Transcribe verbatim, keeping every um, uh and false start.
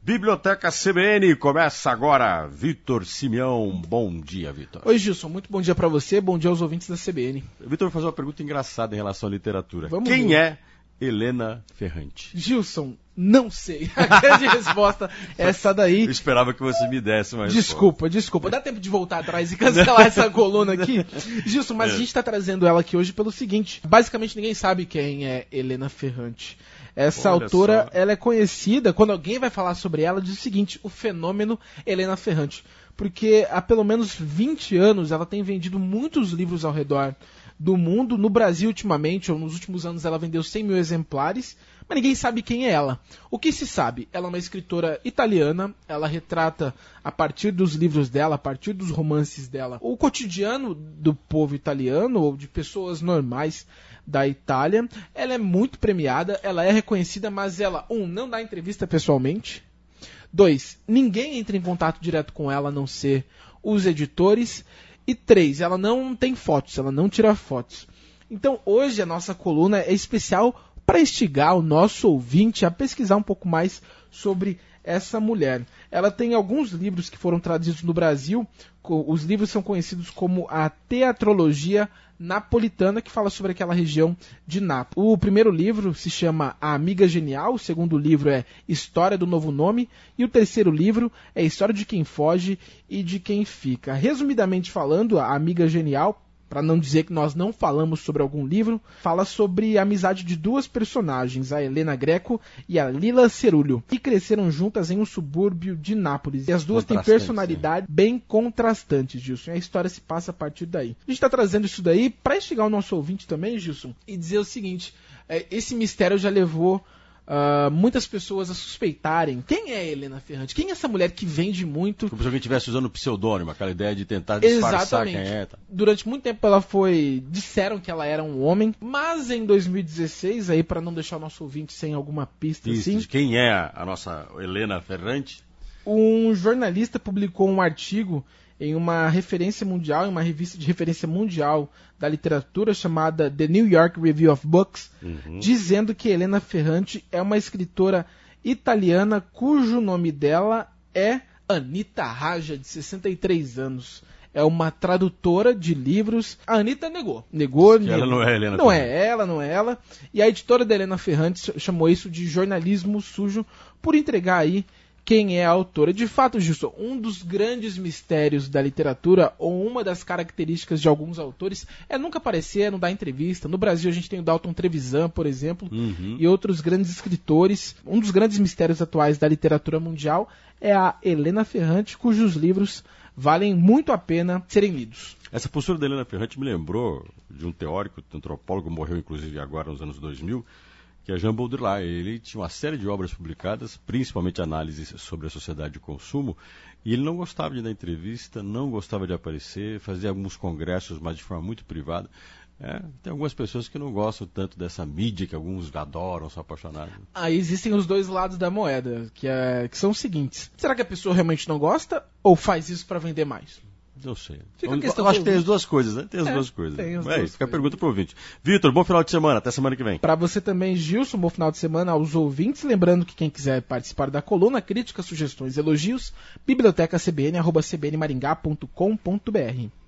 Biblioteca C B N, começa agora. Vitor Simeão, bom dia, Vitor. Oi, Gilson, muito bom dia pra você, bom dia aos ouvintes da C B N. Vitor, vou fazer uma pergunta engraçada em relação à literatura. Vamos Quem ver. é Helena Ferrante? Gilson, não sei. A grande resposta é essa daí. Eu esperava que você me desse uma Desculpa, resposta. desculpa. Dá tempo de voltar atrás e cancelar essa coluna aqui? Gilson, mas É. a gente tá trazendo ela aqui hoje pelo seguinte. Basicamente ninguém sabe quem é Helena Ferrante. Essa Olha autora, só. ela é conhecida, quando alguém vai falar sobre ela, diz o seguinte, o fenômeno Helena Ferrante. Porque há pelo menos vinte anos ela tem vendido muitos livros ao redor do mundo. No Brasil, ultimamente, ou nos últimos anos, ela vendeu cem mil exemplares, mas ninguém sabe quem é ela. O que se sabe? Ela é uma escritora italiana, ela retrata, a partir dos livros dela, a partir dos romances dela, o cotidiano do povo italiano, ou de pessoas normais da Itália. Ela é muito premiada, ela é reconhecida, mas ela, um, não dá entrevista pessoalmente. Dois, ninguém entra em contato direto com ela, a não ser os editores. E três, ela não tem fotos, ela não tira fotos. Então hoje a nossa coluna é especial para instigar o nosso ouvinte a pesquisar um pouco mais sobre essa mulher. Ela tem alguns livros que foram traduzidos no Brasil. Os livros são conhecidos como a Teatrologia Napolitana, que fala sobre aquela região de Nápoles. O primeiro livro se chama A Amiga Genial, o segundo livro é História do Novo Nome, e o terceiro livro é História de Quem Foge e de Quem Fica. Resumidamente falando, A Amiga Genial, para não dizer que nós não falamos sobre algum livro, fala sobre a amizade de duas personagens, a Helena Greco e a Lila Cerullo, que cresceram juntas em um subúrbio de Nápoles. E as duas têm personalidade bem contrastantes, Gilson. E a história se passa a partir daí. A gente está trazendo isso daí para instigar o nosso ouvinte também, Gilson, e dizer o seguinte, é, esse mistério já levou Uh, muitas pessoas a suspeitarem quem é Helena Ferrante, quem é essa mulher que vende muito. Como se alguém estivesse usando pseudônimo, aquela ideia de tentar disfarçar Exatamente. quem é. Tá? Durante muito tempo ela foi, disseram que ela era um homem, mas em dois mil e dezesseis, aí para não deixar o nosso ouvinte sem alguma pista, Isso, assim, de quem é a nossa Helena Ferrante? um jornalista publicou um artigo em uma referência mundial, em uma revista de referência mundial da literatura chamada The New York Review of Books, uhum. dizendo que Helena Ferrante é uma escritora italiana cujo nome dela é Anita Raja, de sessenta e três anos. É uma tradutora de livros. A Anitta negou. Negou, negou. Ela não é Helena Não Ferrante. é ela, não é ela. E a editora da Helena Ferrante chamou isso de jornalismo sujo por entregar aí quem é a autora. De fato, Gilson, um dos grandes mistérios da literatura, ou uma das características de alguns autores, é nunca aparecer, não dar entrevista. No Brasil a gente tem o Dalton Trevisan, por exemplo, uhum. e outros grandes escritores. Um dos grandes mistérios atuais da literatura mundial é a Helena Ferrante, cujos livros valem muito a pena serem lidos. Essa postura da Helena Ferrante me lembrou de um teórico, um antropólogo, morreu inclusive agora nos anos dois mil, que é Jean Baudrillard. Ele tinha uma série de obras publicadas, principalmente análises sobre a sociedade de consumo, e ele não gostava de dar entrevista, não gostava de aparecer, fazia alguns congressos, mas de forma muito privada. É, tem algumas pessoas que não gostam tanto dessa mídia, que alguns adoram, são apaixonados. Aí existem os dois lados da moeda, que, é, que são os seguintes. Será que a pessoa realmente não gosta, ou faz isso para vender mais? Não sei. Fica Eu, a questão eu acho que tem ouvinte. as duas coisas, né? Tem as é, duas coisas. Tem as é duas isso, fica a coisas. pergunta pro ouvinte. Vitor, bom final de semana, até semana que vem. Para você também, Gilson, bom final de semana aos ouvintes. Lembrando que quem quiser participar da coluna, críticas, sugestões, elogios, biblioteca c b n arroba c b n maringá ponto com ponto b r.